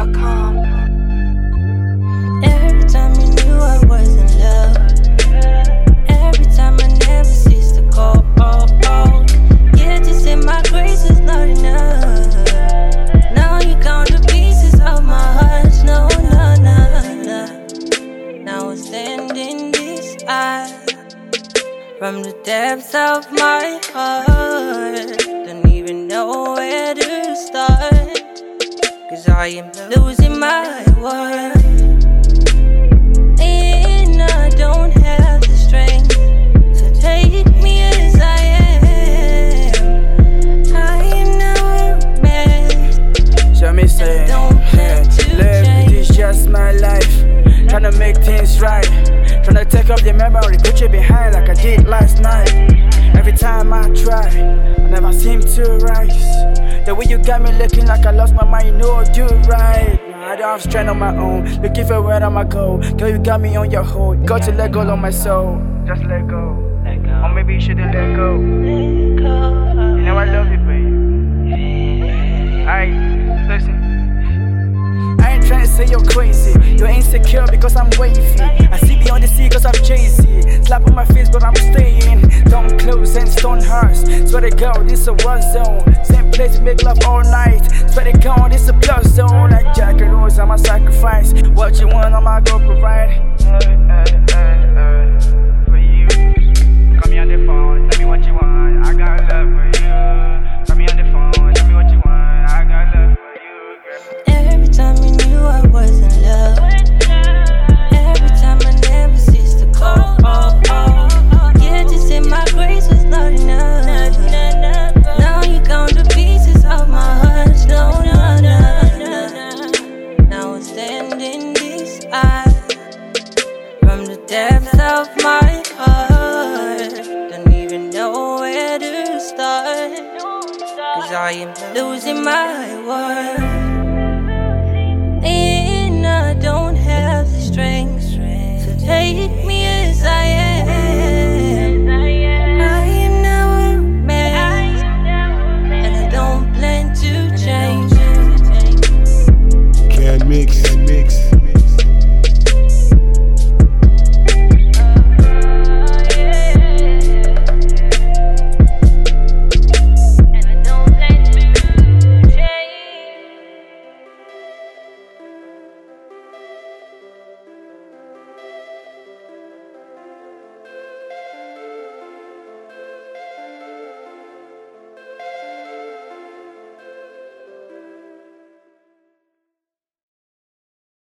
BeatStars.com. Every time you knew I was in love. Every time I never ceased to call. Yeah, just in my grace is not enough. Now you count the pieces of my heart. No. Now I stand in this eye from the depths of my heart. Don't even know where to start, 'cause I am losing my worth. And I don't have the strength, so take me as I am. I am now a mess. So me say, live, this is just my life. Tryna make things right, tryna take off the memory, put you behind like I did last night. Every time I try, I never seem to rise. The way you got me looking like I lost my mind, you know I do right. I don't have strength on my own, looking for where I'ma go. Girl, you got me on your hold, got to let go of my soul. Just let go, or maybe you shouldn't let go. You know I love you, babe. Alright, listen. I ain't tryna say you're crazy, you're insecure because I'm wavy. I see beyond the sea cause I'm Jay-Z. Slap on my face but I'm staying. Don't close and stone hearts. Swear to God, this a war zone. Same place we make love all night. Swear to God, this a plus zone. Like Jack and Rose, I'm a sacrifice. What you want, I'ma go provide. For you. Call me on the phone, tell me what you want. I got love for you. Call me on the phone, tell me what you want. I got love for you, girl. Every time you knew I was in love. Every time I never ceased to call. Yeah, just in my grace was not enough. Now you count the pieces of my heart. No. Now I stand in this eye from the depths of my heart. Don't even know where to start, 'cause I am losing my worth.